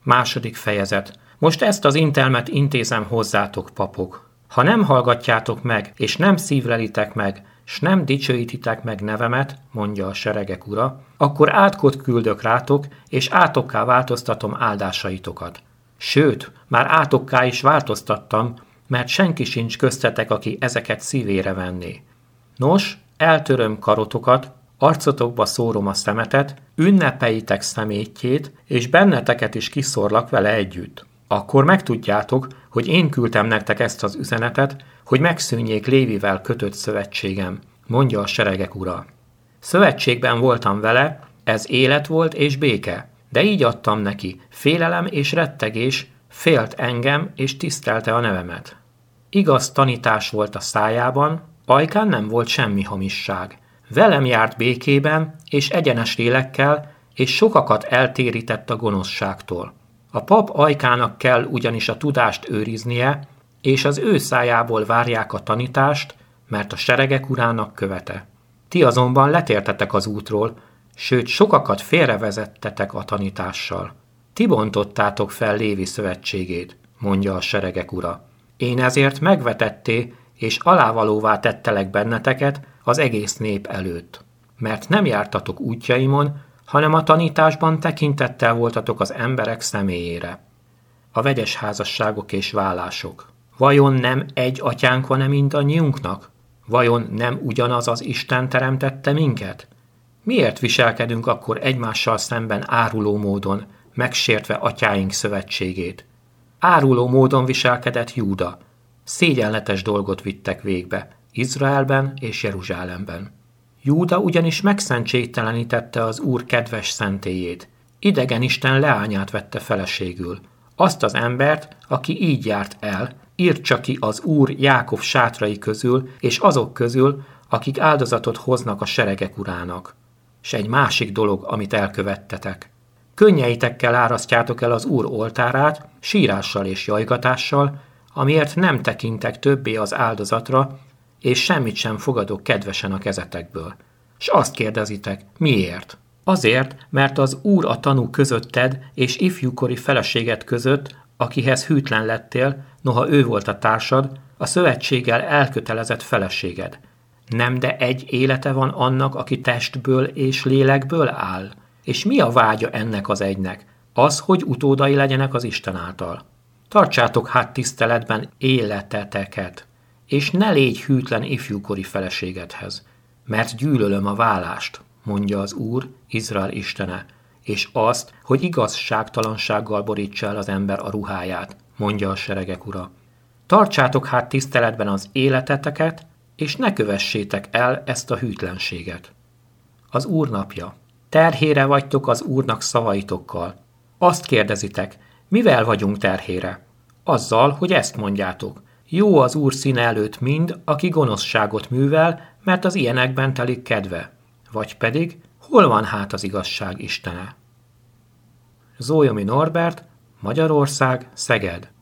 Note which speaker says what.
Speaker 1: Második fejezet. Most ezt az intelmet intézem hozzátok, papok. Ha nem hallgatjátok meg, és nem szívlelitek meg, s nem dicsőítitek meg nevemet, mondja a seregek ura, akkor átkot küldök rátok, és átokká változtatom áldásaitokat. Sőt, már átokká is változtattam, mert senki sincs köztetek, aki ezeket szívére venné. Nos, eltöröm karotokat, arcotokba szórom a szemetet, ünnepeitek szemétjét, és benneteket is kiszorlak vele együtt. Akkor megtudjátok, hogy én küldtem nektek ezt az üzenetet, hogy megszűnjék Lévivel kötött szövetségem, mondja a seregek ura. Szövetségben voltam vele, ez élet volt és béke, de így adtam neki, félelem és rettegés, félt engem és tisztelte a nevemet. Igaz tanítás volt a szájában, ajkán nem volt semmi hamisság. Velem járt békében és egyenes lélekkel, és sokakat eltérített a gonoszságtól. A pap ajkának kell ugyanis a tudást őriznie, és az ő szájából várják a tanítást, mert a seregek urának követe. Ti azonban letértetek az útról, sőt sokakat félrevezettetek a tanítással. Ti bontottátok fel Lévi szövetségét, mondja a seregek ura. Én ezért megvetetté, és alávalóvá tettelek benneteket az egész nép előtt. Mert nem jártatok útjaimon, hanem a tanításban tekintettel voltatok az emberek személyére. A vegyes házasságok és vállások. Vajon nem egy atyánk van-e mindannyiunknak? Vajon nem ugyanaz az Isten teremtette minket? Miért viselkedünk akkor egymással szemben áruló módon, megsértve atyáink szövetségét? Áruló módon viselkedett Júda. Szégyenletes dolgot vittek végbe Izraelben és Jeruzsálemben. Júda ugyanis megszentségtelenítette az Úr kedves szentélyét. Idegen isten leányát vette feleségül. Azt az embert, aki így járt el, írtsa ki az Úr Jákob sátrai közül, és azok közül, akik áldozatot hoznak a seregek urának. S egy másik dolog, amit elkövettetek. Könnyeitekkel árasztjátok el az Úr oltárát, sírással és jajgatással, amiért nem tekintek többé az áldozatra, és semmit sem fogadok kedvesen a kezetekből. S azt kérdezitek, miért? Azért, mert az Úr a tanú közötted és ifjúkori feleséged között, akihez hűtlen lettél, noha ő volt a társad, a szövetséggel elkötelezett feleséged. Nem de egy élete van annak, aki testből és lélekből áll? És mi a vágya ennek az egynek? Az, hogy utódai legyenek az Isten által. Tartsátok hát tiszteletben életeteket, és ne légy hűtlen ifjúkori feleségedhez, mert gyűlölöm a vállást, mondja az Úr, Izrael istene, és azt, hogy igazságtalansággal borítsa el az ember a ruháját, mondja a seregek ura. Tartsátok hát tiszteletben az életeteket, és ne kövessétek el ezt a hűtlenséget. Az Úr napja. Terhére vagytok az Úrnak szavaitokkal. Azt kérdezitek, mivel vagyunk terhére? Azzal, hogy ezt mondjátok. Jó az Úr színe előtt mind, aki gonoszságot művel, mert az ilyenekben telik kedve. Vagy pedig, hol van hát az igazság Istene? Zólyomi Norbert, Magyarország, Szeged.